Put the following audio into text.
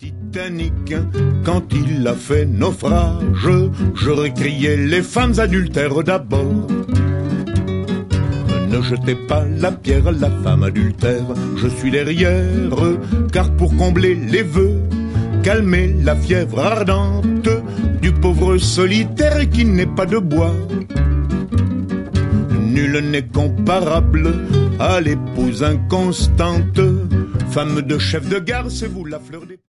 Titanic, quand il a fait naufrage, j'aurais crié les femmes adultères d'abord. Ne jetez pas la pierre à la femme adultère, je suis derrière, car pour combler les vœux, calmer la fièvre ardente du pauvre solitaire qui n'est pas de bois. Nul n'est comparable à l'épouse inconstante, femme de chef de gare, c'est vous la fleur des...